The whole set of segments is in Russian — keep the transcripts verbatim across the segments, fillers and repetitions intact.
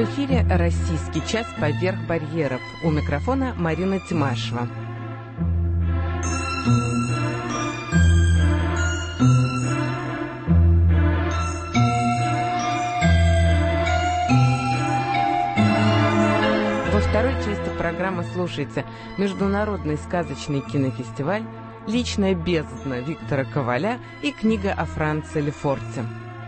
эфире «Российский час поверх барьеров». У микрофона Марина Тимашева. Во второй части программы слушайте международный сказочный кинофестиваль, личная бездна Виктора Коваля и книга о Франце Лефорте.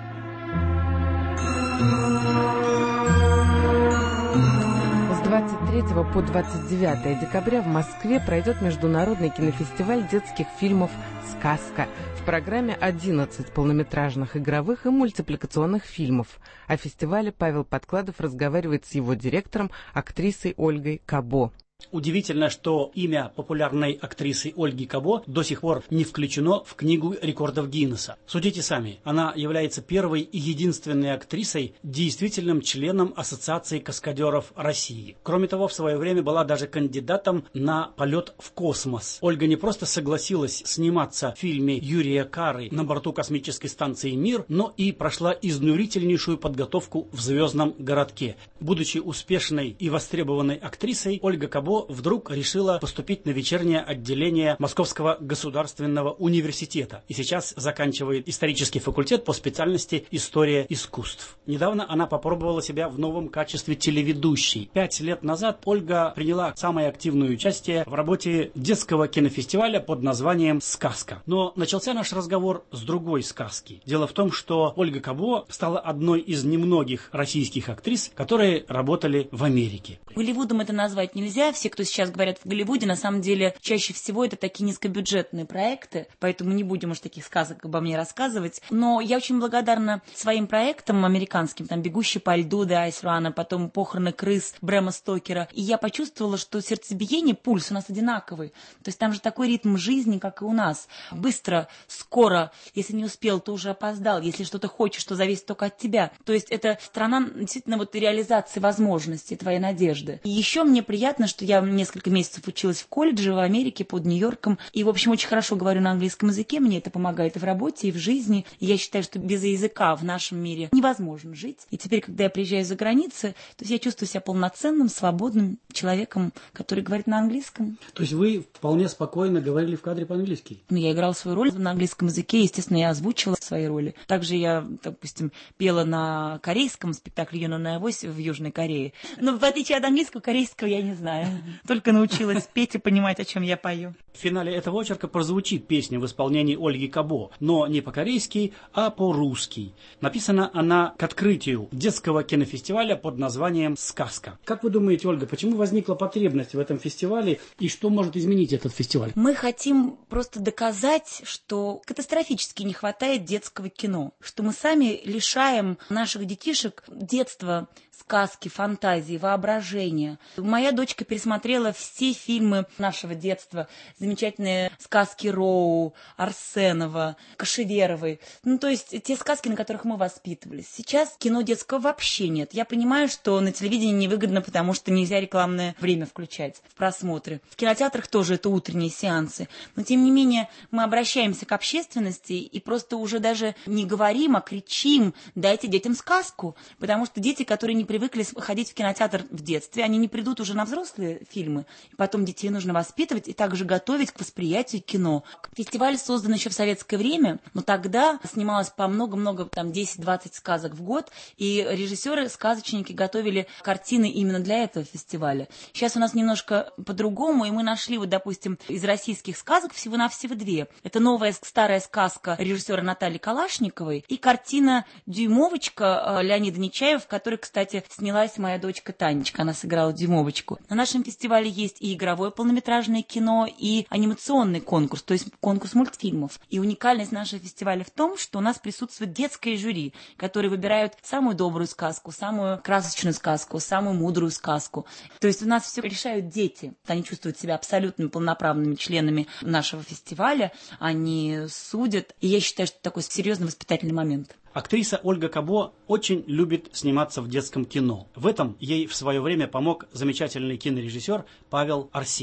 С двадцать третьего по двадцать девятое декабря в Москве пройдет международный кинофестиваль детских фильмов «Сказка». В программе одиннадцать полнометражных игровых и мультипликационных фильмов. О фестивале Павел Подкладов разговаривает с его директором, актрисой Ольгой Кабо. Удивительно, что имя популярной актрисы Ольги Кабо до сих пор не включено в книгу рекордов Гиннесса. Судите сами, она является первой и единственной актрисой, действительным членом Ассоциации каскадеров России. Кроме того, в свое время была даже кандидатом на полет в космос. Ольга не просто согласилась сниматься в фильме Юрия Кары «На борту космической станции Мир», но и прошла изнурительнейшую подготовку в «Звездном городке». Будучи успешной и востребованной актрисой, Ольга Кабо вдруг решила поступить на вечернее отделение Московского государственного университета и сейчас заканчивает исторический факультет по специальности «История искусств». Недавно она попробовала себя в новом качестве телеведущей. Пять лет назад Ольга приняла самое активное участие в работе детского кинофестиваля под названием «Сказка». Но начался наш разговор с другой сказки. Дело в том, что Ольга Кабо стала одной из немногих российских актрис, которые работали в Америке. Голливудом это назвать нельзя. Все, кто сейчас говорят в Голливуде, на самом деле чаще всего это такие низкобюджетные проекты, поэтому не будем уж таких сказок обо мне рассказывать. Но я очень благодарна своим проектам американским, там «Бегущий по льду», «The Ice Runner», потом «Похороны крыс» Брэма Стокера. И я почувствовала, что сердцебиение, пульс у нас одинаковый. То есть там же такой ритм жизни, как и у нас. Быстро, скоро, если не успел, то уже опоздал. Если что-то хочешь, то зависит только от тебя. То есть это страна действительно вот реализации возможностей, твоей надежды. И еще мне приятно, что я несколько месяцев училась в колледже в Америке под Нью-Йорком. И, в общем, очень хорошо говорю на английском языке. Мне это помогает и в работе, и в жизни. И я считаю, что без языка в нашем мире невозможно жить. И теперь, когда я приезжаю за границу, то есть я чувствую себя полноценным, свободным человеком, который говорит на английском. То есть вы вполне спокойно говорили в кадре по-английски? Ну, я играла свою роль на английском языке. Естественно, я озвучивала свои роли. Также я, допустим, пела на корейском спектакле «Юная авось» в Южной Корее. Но в отличие от английского, корейского я не знаю. Только научилась петь и понимать, о чем я пою. В финале этого очерка прозвучит песня в исполнении Ольги Кабо, но не по-корейски, а по-русски. Написана она к открытию детского кинофестиваля под названием «Сказка». Как вы думаете, Ольга, почему возникла потребность в этом фестивале и что может изменить этот фестиваль? Мы хотим просто доказать, что катастрофически не хватает детского кино, что мы сами лишаем наших детишек детства, сказки, фантазии, воображения. Моя дочка пересмотрела все фильмы нашего детства. Замечательные сказки Роу, Арсенова, Кашеверовой. Ну, то есть те сказки, на которых мы воспитывались. Сейчас кино детского вообще нет. Я понимаю, что на телевидении невыгодно, потому что нельзя рекламное время включать в просмотры. В кинотеатрах тоже это утренние сеансы. Но, тем не менее, мы обращаемся к общественности и просто уже даже не говорим, а кричим: дайте детям сказку. Потому что дети, которые не привыкли ходить в кинотеатр в детстве, они не придут уже на взрослые фильмы. И потом детей нужно воспитывать и также готовить к восприятию кино. Фестиваль создан еще в советское время, но тогда снималось по много-много, там, десять-двадцать сказок в год, и режиссеры-сказочники готовили картины именно для этого фестиваля. Сейчас у нас немножко по-другому, и мы нашли, вот, допустим, из российских сказок всего-навсего две. Это новая старая сказка режиссера Натальи Калашниковой и картина «Дюймовочка» Леонида Нечаева, в которой, кстати, снялась моя дочка Танечка, она сыграла Дюймовочку. На нашем фестивале есть и игровое полнометражное кино, и анимационный конкурс, то есть конкурс мультфильмов. И уникальность нашего фестиваля в том, что у нас присутствует детское жюри, которые выбирают самую добрую сказку, самую красочную сказку, самую мудрую сказку. То есть у нас все решают дети. Они чувствуют себя абсолютно полноправными членами нашего фестиваля, они судят. И я считаю, что это такой серьезный воспитательный момент. Актриса Ольга Кабо очень любит сниматься в детском кино. В этом ей в свое время помог замечательный кинорежиссер Павел Арсенов.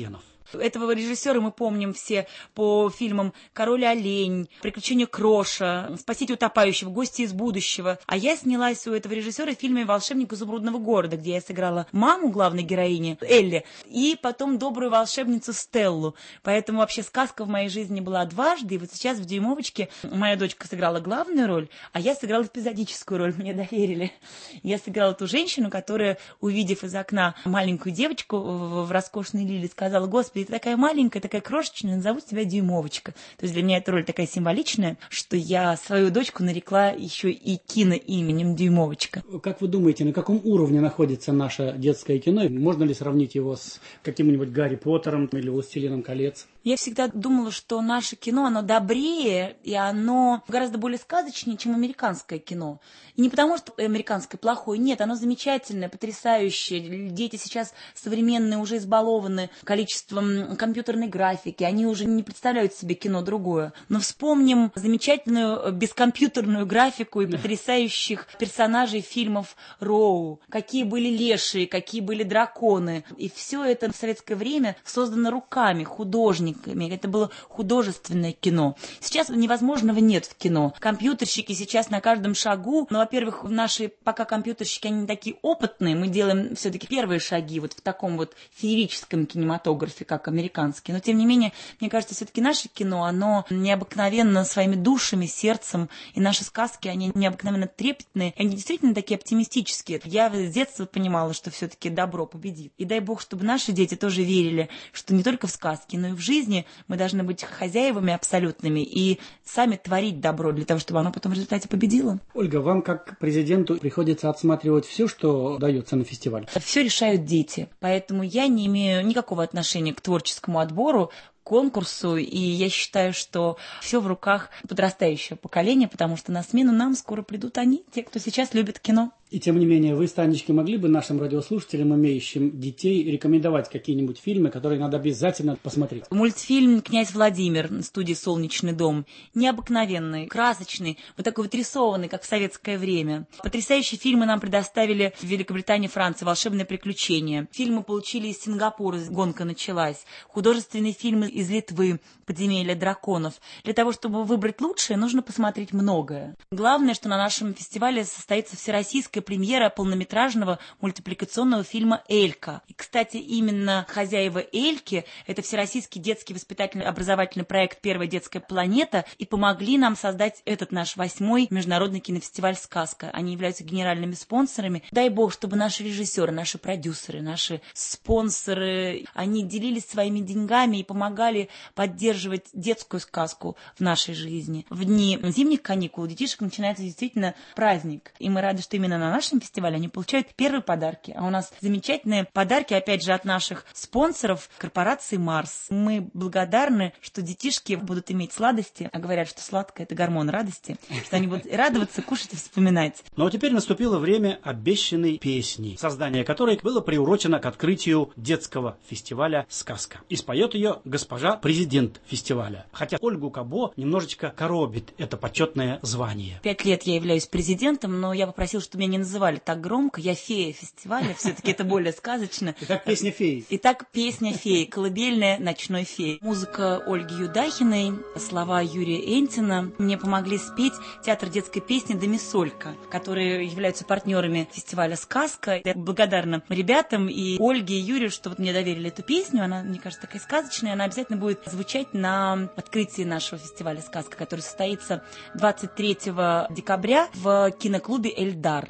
Этого режиссера мы помним все по фильмам «Король и олень», «Приключения Кроша», «Спасите утопающего», «Гости из будущего». А я снялась у этого режиссера в фильме «Волшебник изумрудного города», где я сыграла маму главной героини Элли и потом добрую волшебницу Стеллу. Поэтому вообще сказка в моей жизни была дважды. И вот сейчас в «Дюймовочке» моя дочка сыграла главную роль, а я сыграла эпизодическую роль, мне доверили. Я сыграла ту женщину, которая, увидев из окна маленькую девочку в роскошной лилии, сказала: «Господи, ты такая маленькая, такая крошечная, назову тебя Дюймовочка». То есть для меня эта роль такая символичная, что я свою дочку нарекла еще и киноименем Дюймовочка. Как вы думаете, на каком уровне находится наше детское кино? Можно ли сравнить его с каким-нибудь Гарри Поттером или «Властелином колец»? Я всегда думала, что наше кино, оно добрее, и оно гораздо более сказочнее, чем американское кино. И не потому, что американское плохое, нет, оно замечательное, потрясающее. Дети сейчас современные, уже избалованы количеством компьютерной графики, они уже не представляют себе кино другое. Но вспомним замечательную бескомпьютерную графику и потрясающих персонажей фильмов Роу. Какие были лешие, какие были драконы. И все это в советское время создано руками художников. Это было художественное кино. Сейчас невозможного нет в кино. Компьютерщики сейчас на каждом шагу. Но, во-первых, наши пока компьютерщики, они не такие опытные. Мы делаем все-таки первые шаги вот в таком вот феерическом кинематографе, как американский. Но, тем не менее, мне кажется, все-таки наше кино, оно необыкновенно своими душами, сердцем. И наши сказки, они необыкновенно трепетные. Они действительно такие оптимистические. Я с детства понимала, что все-таки добро победит. И дай бог, чтобы наши дети тоже верили, что не только в сказки, но и в жизни мы должны быть хозяевами абсолютными и сами творить добро для того, чтобы оно потом в результате победило. Ольга, вам как президенту приходится отсматривать все, что дается на фестиваль? Все решают дети, поэтому я не имею никакого отношения к творческому отбору, конкурсу, и я считаю, что все в руках подрастающего поколения, потому что на смену нам скоро придут они, те, кто сейчас любит кино. И тем не менее, вы, Танечка, могли бы нашим радиослушателям, имеющим детей, рекомендовать какие-нибудь фильмы, которые надо обязательно посмотреть? Мультфильм «Князь Владимир» студии «Солнечный дом». Необыкновенный, красочный, вот такой вот рисованный, как в советское время. Потрясающие фильмы нам предоставили в Великобритании и Франции «Волшебное приключение». Фильмы получили из Сингапура «Гонка началась». Художественные фильмы из Литвы «Подземелье драконов». Для того, чтобы выбрать лучшее, нужно посмотреть многое. Главное, что на нашем фестивале состоится всероссийская премьера полнометражного мультипликационного фильма «Элька». И, кстати, именно хозяева «Эльки» — это всероссийский детский воспитательный образовательный проект «Первая детская планета», и помогли нам создать этот наш восьмой международный кинофестиваль «Сказка». Они являются генеральными спонсорами. Дай бог, чтобы наши режиссеры, наши продюсеры, наши спонсоры, они делились своими деньгами и помогали поддерживать детскую сказку в нашей жизни. В дни зимних каникул у детишек начинается действительно праздник. И мы рады, что именно на нашем фестивале они получают первые подарки. А у нас замечательные подарки, опять же, от наших спонсоров корпорации «Марс». Мы благодарны, что детишки будут иметь сладости, а говорят, что сладкое — это гормон радости, что они будут радоваться, кушать и вспоминать. Ну а теперь наступило время обещанной песни, создание которой было приурочено к открытию детского фестиваля «Сказка». И споет ее госпожа президент фестиваля. Хотя Ольгу Кабо немножечко коробит это почетное звание. Пять лет я являюсь президентом, но я попросила, чтобы меня не называли так громко. Я фея фестиваля, все-таки это более сказочно. Итак, песня феи. Итак, песня феи, колыбельная ночной феи. Музыка Ольги Юдахиной, слова Юрия Энтина. Мне помогли спеть театр детской песни «Домисолька», которые являются партнерами фестиваля «Сказка». Я благодарна ребятам и Ольге, и Юрию, что вот мне доверили эту песню. Она, мне кажется, такая сказочная. Она обязательно будет звучать на открытии нашего фестиваля «Сказка», который состоится двадцать третьего декабря в киноклубе «Эльдар».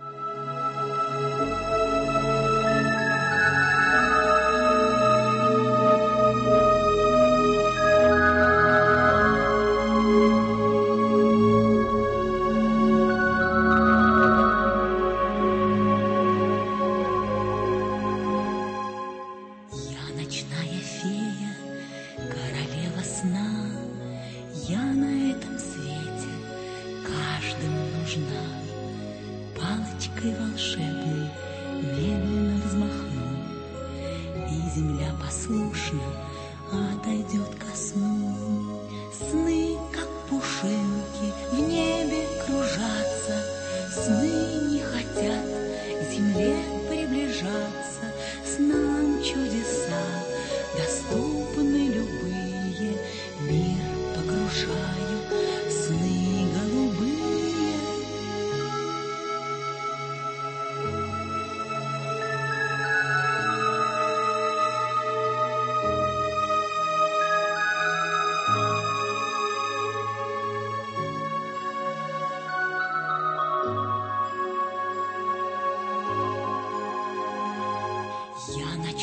Палочкой волшебной медленно взмахну, и земля послушно отойдет ко сну. Сны, как пушинки, в небе кружатся, сны не хотят к земле приближаться, снам чудеса доступны.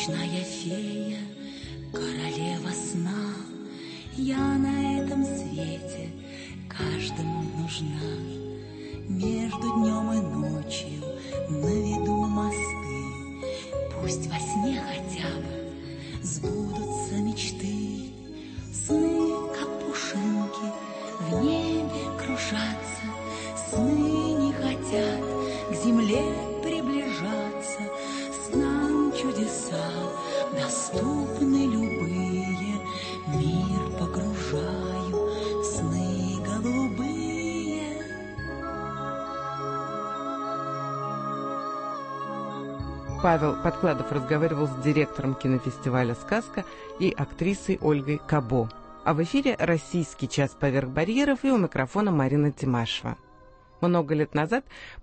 Ночная фея, королева сна, я на этом свете каждому нужна. Между днем и ночью наведу мосты, пусть во сне хотя бы сбудутся мечты. Сны, как пушинки, в небе кружатся, сны не хотят к земле приближаться. Снам чудеса доступны любые, мир погружаю в сны голубые. Павел Подкладов разговаривал с директором кинофестиваля «Сказка» и актрисой Ольгой Кабо. А в эфире «Российский час поверх барьеров», и у микрофона Марина Тимашева. Много лет назад